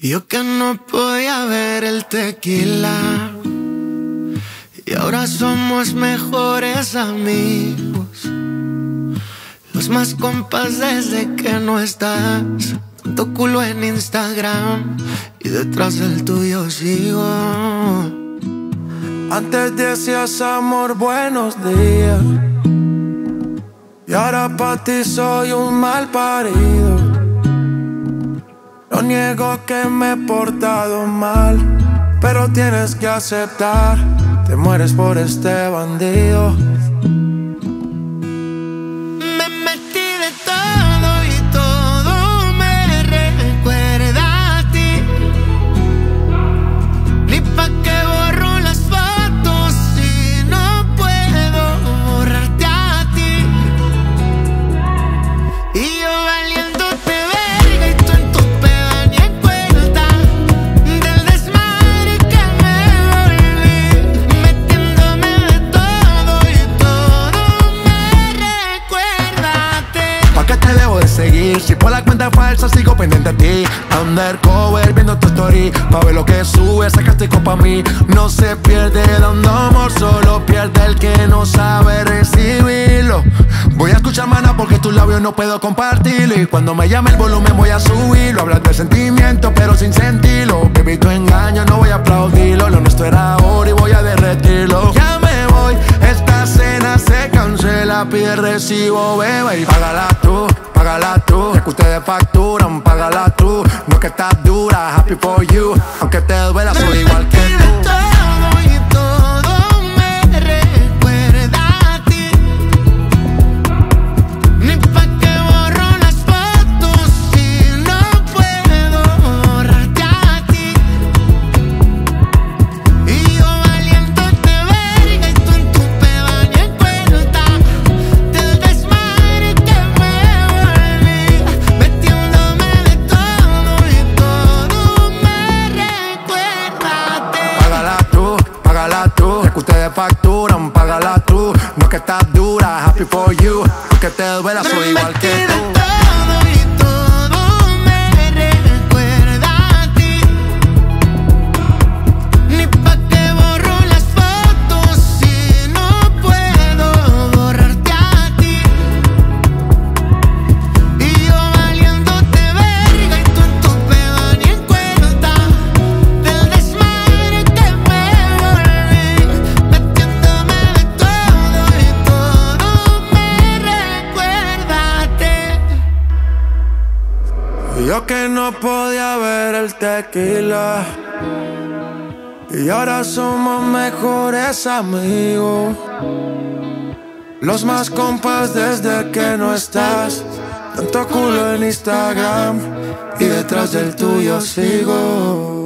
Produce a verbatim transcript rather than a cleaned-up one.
Yo que no podía ver el tequila y ahora somos mejores amigos, los más compas desde que no estás. Tanto culo en Instagram y detrás del tuyo sigo. Antes decías amor, buenos días, y ahora pa' ti soy un mal parido. No niego que me he portado mal, pero tienes que aceptar, te mueres por este bandido. Me metí de todo y todo me recuerda a ti. Ni pa' que borro las fotos si no puedo borrarte a ti. Y yo valiéndote verga y tú en tu peda ni en cuenta del desmadre que me volví, metiéndome de todo y todo me recuerda a ti. ¿Pa' qué te debo de seguir? Si por la cuenta falsa sigo pendiente a ti. Undercover viendo tu story, pa' ver lo que subes, sacaste copa a mí. No se pierde dando amor, solo pierde el que no sabe recibirlo. Voy a escuchar, mana, porque tus labios no puedo compartirlo. Y cuando me llame el volumen voy a subirlo. Hablar de sentimiento pero sin sentirlo. Baby, tu engaño no voy a aplaudirlo. Lo nuestro era ahora y voy a derretirlo. Ya me voy, esta cena se cancela. Pide recibo, beba, y págala tú, págala tú. Es que ustedes facturan, págala tú. No es que estás dura, happy for you. Aunque te duela, soy igual que tú. Todo y todo me recuerda a ti. Ni pa' que borro las fotos si no puedo borrarte a ti. Y yo valiéndote verga y tú en tu peda ni en cuenta del desmadre que me volví, metiéndome de todo y todo me recuerda a ti. Págala tú, págala tú. Es que ustedes facturan, págala tú. No es que estás dura, happy for you. Aunque te duela, soy igual que Me metí de tú. todo y todo me recuerda a ti. Ni pa' que borro las fotos si no puedo borrarte a ti. Y yo valiéndote verga y tú en tu peda ni en cuenta del desmadre que me volví, metiéndome de todo y todo me recuerda a ti. Y yo que no podía ver el tequila, y ahora somos mejores amigos, los más compas desde que no estás. Tanto culo en Instagram y detrás del tuyo sigo.